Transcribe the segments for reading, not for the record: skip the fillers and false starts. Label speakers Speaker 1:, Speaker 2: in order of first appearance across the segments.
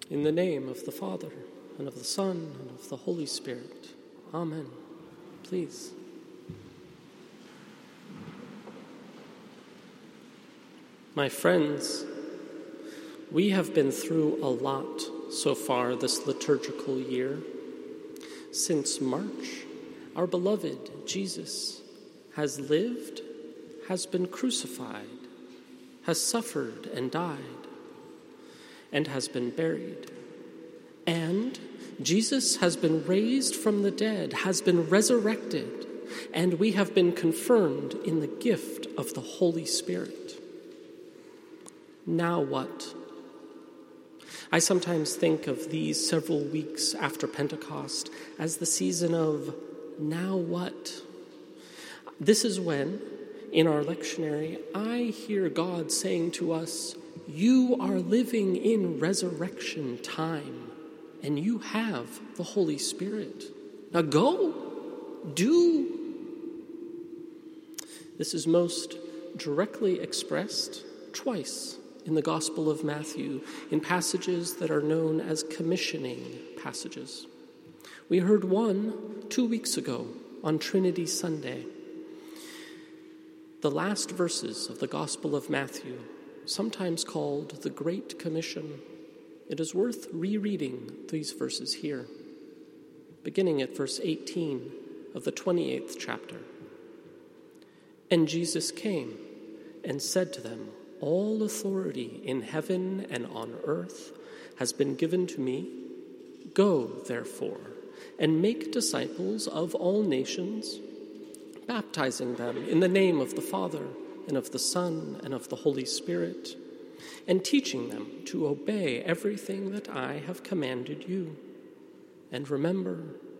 Speaker 1: In the name of the Father, and of the Son, and of the Holy Spirit. Amen. Please. My friends, we have been through a lot so far this liturgical year. Since March, our beloved Jesus has lived, has been crucified, has suffered and died, and has been buried. And Jesus has been raised from the dead, has been resurrected, and we have been confirmed in the gift of the Holy Spirit. Now what? I sometimes think of these several weeks after Pentecost as the season of now what? This is when, in our lectionary, I hear God saying to us, you are living in resurrection time, and you have the Holy Spirit. Now go, do. This is most directly expressed twice in the Gospel of Matthew, in passages that are known as commissioning passages. We heard one 2 weeks ago on Trinity Sunday. The last verses of the Gospel of Matthew, sometimes called the Great Commission. It is worth rereading these verses here, beginning at verse 18 of the 28th chapter. And Jesus came and said to them, all authority in heaven and on earth has been given to me. Go, therefore, and make disciples of all nations, baptizing them in the name of the Father, and of the Son, and of the Holy Spirit, and teaching them to obey everything that I have commanded you. And remember,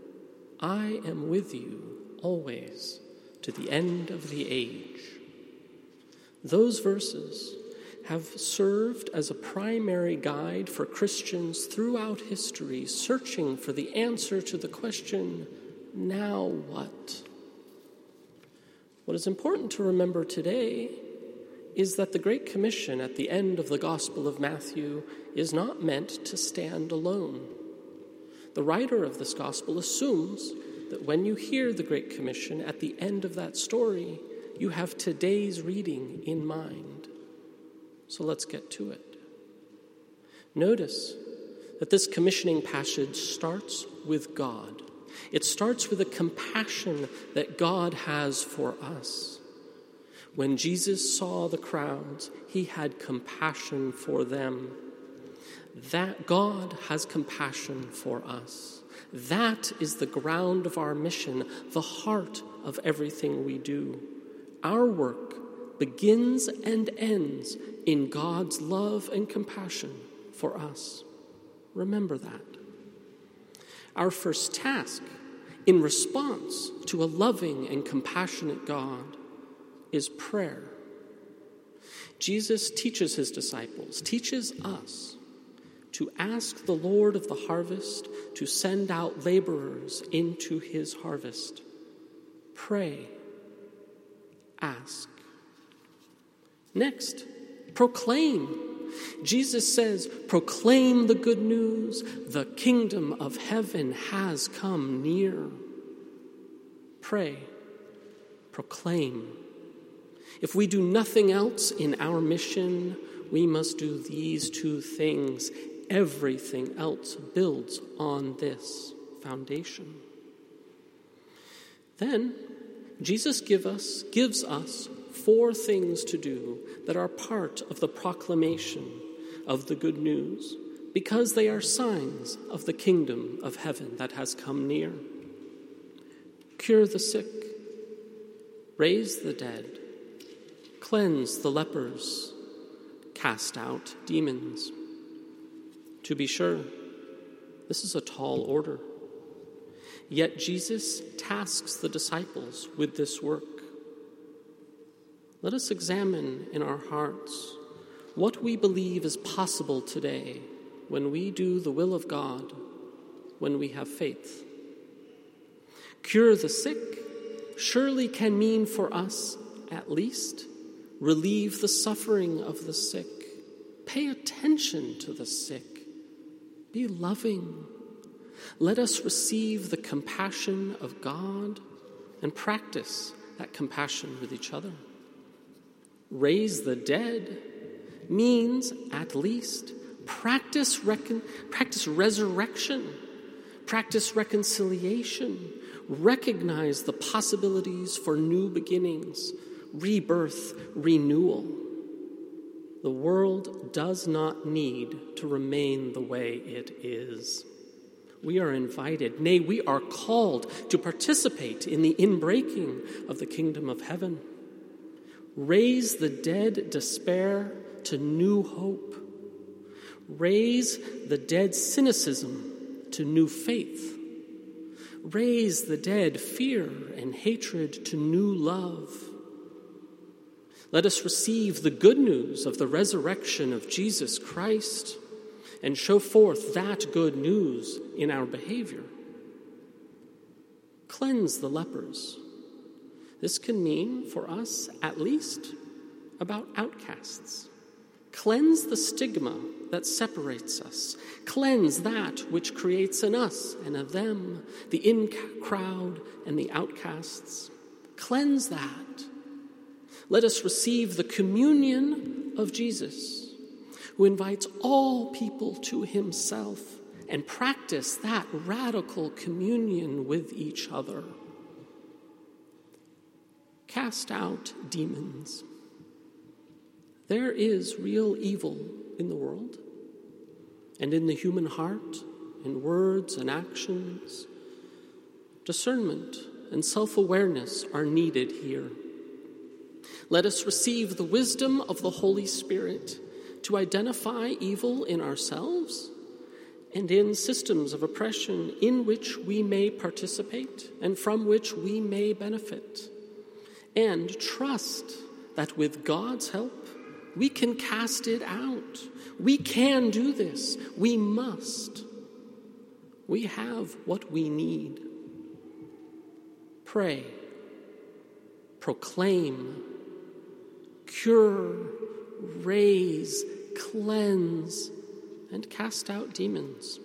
Speaker 1: I am with you always to the end of the age. Those verses have served as a primary guide for Christians throughout history, searching for the answer to the question, now what? What is important to remember today is that the Great Commission at the end of the Gospel of Matthew is not meant to stand alone. The writer of this Gospel assumes that when you hear the Great Commission at the end of that story, you have today's reading in mind. So let's get to it. Notice that this commissioning passage starts with God. It starts with a compassion that God has for us. When Jesus saw the crowds, he had compassion for them. That God has compassion for us. That is the ground of our mission, the heart of everything we do. Our work begins and ends in God's love and compassion for us. Remember that. Our first task, in response to a loving and compassionate God, is prayer. Jesus teaches his disciples, teaches us to ask the Lord of the harvest to send out laborers into his harvest. Pray. Ask. Next, proclaim. Jesus says, proclaim the good news. The kingdom of heaven has come near. Pray. Proclaim. If we do nothing else in our mission, we must do these two things. Everything else builds on this foundation. Then, Jesus gives us 4 things to do that are part of the proclamation of the good news, because they are signs of the kingdom of heaven that has come near. Cure the sick, raise the dead, cleanse the lepers, cast out demons. To be sure, this is a tall order. Yet Jesus tasks the disciples with this work. Let us examine in our hearts what we believe is possible today when we do the will of God, when we have faith. Cure the sick surely can mean for us, at least, relieve the suffering of the sick. Pay attention to the sick. Be loving. Let us receive the compassion of God and practice that compassion with each other. Raise the dead means, at least, practice resurrection, practice reconciliation, recognize the possibilities for new beginnings, rebirth, renewal. The world does not need to remain the way it is. We are invited, nay, we are called to participate in the inbreaking of the kingdom of heaven. Raise the dead despair to new hope. Raise the dead cynicism to new faith. Raise the dead fear and hatred to new love. Let us receive the good news of the resurrection of Jesus Christ and show forth that good news in our behavior. Cleanse the lepers. This can mean, for us at least, about outcasts. Cleanse the stigma that separates us. Cleanse that which creates in us and of them, the in-crowd and the outcasts. Cleanse that. Let us receive the communion of Jesus, who invites all people to himself, and practice that radical communion with each other. Cast out demons. There is real evil in the world and in the human heart, in words and actions. Discernment and self-awareness are needed here. Let us receive the wisdom of the Holy Spirit to identify evil in ourselves and in systems of oppression in which we may participate and from which we may benefit. And trust that with God's help, we can cast it out. We can do this. We must. We have what we need. Pray, proclaim, cure, raise, cleanse, and cast out demons.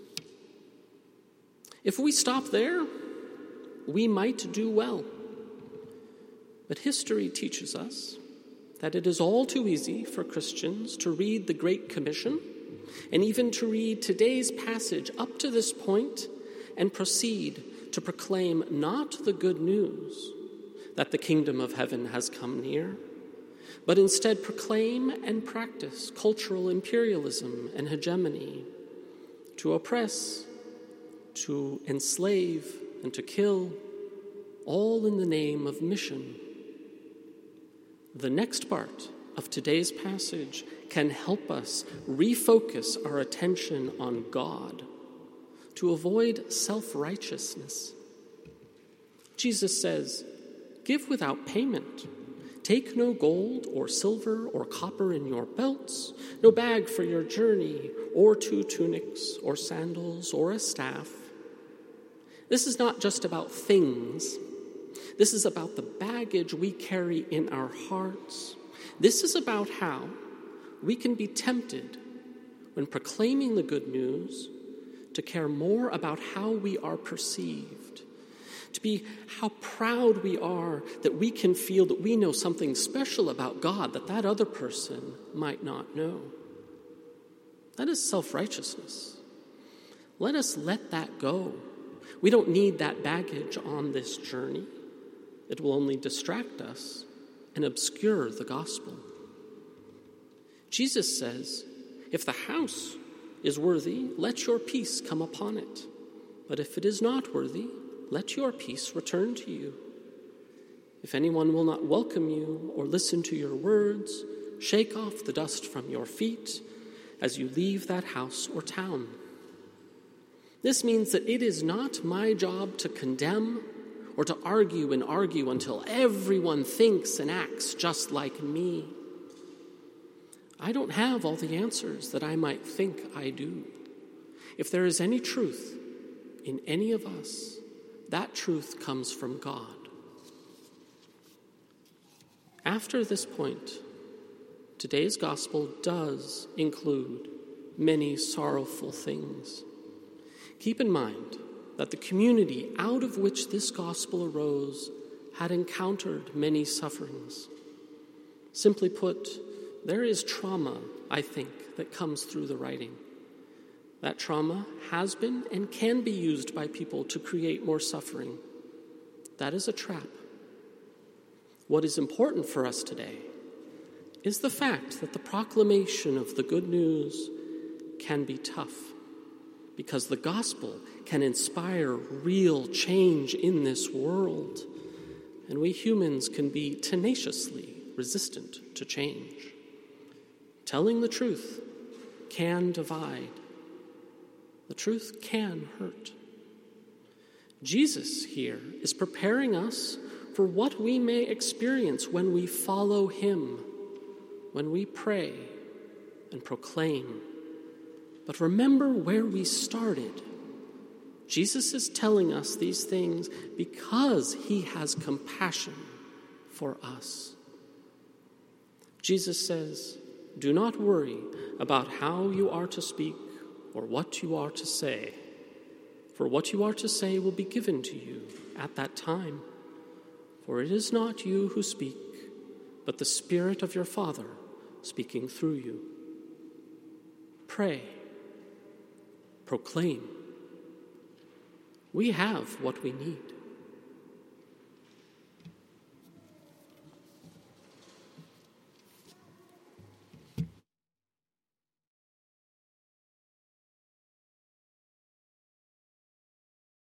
Speaker 1: If we stop there, we might do well. But history teaches us that it is all too easy for Christians to read the Great Commission and even to read today's passage up to this point and proceed to proclaim not the good news that the kingdom of heaven has come near, but instead proclaim and practice cultural imperialism and hegemony, to oppress, to enslave, and to kill, all in the name of mission. The next part of today's passage can help us refocus our attention on God to avoid self-righteousness. Jesus says, "Give without payment. Take no gold or silver or copper in your belts, no bag for your journey, or 2 tunics or sandals or a staff." This is not just about things. This is about the baggage we carry in our hearts. This is about how we can be tempted, when proclaiming the good news, to care more about how we are perceived, to be how proud we are that we can feel that we know something special about God that that other person might not know. That is self-righteousness. Let us let that go. We don't need that baggage on this journey. It will only distract us and obscure the gospel. Jesus says, "If the house is worthy, let your peace come upon it. But if it is not worthy, let your peace return to you. If anyone will not welcome you or listen to your words, shake off the dust from your feet as you leave that house or town." This means that it is not my job to condemn or to argue until everyone thinks and acts just like me. I don't have all the answers that I might think I do. If there is any truth in any of us, that truth comes from God. After this point, today's gospel does include many sorrowful things. Keep in mind that the community out of which this gospel arose had encountered many sufferings. Simply put, there is trauma, I think, that comes through the writing. That trauma has been and can be used by people to create more suffering. That is a trap. What is important for us today is the fact that the proclamation of the good news can be tough, because the gospel can inspire real change in this world, and we humans can be tenaciously resistant to change. Telling the truth can divide. The truth can hurt. Jesus here is preparing us for what we may experience when we follow him, when we pray and proclaim. But remember where we started. Jesus is telling us these things because he has compassion for us. Jesus says, "Do not worry about how you are to speak or what you are to say, for what you are to say will be given to you at that time. For it is not you who speak, but the Spirit of your Father speaking through you. Pray, proclaim. We have what we need.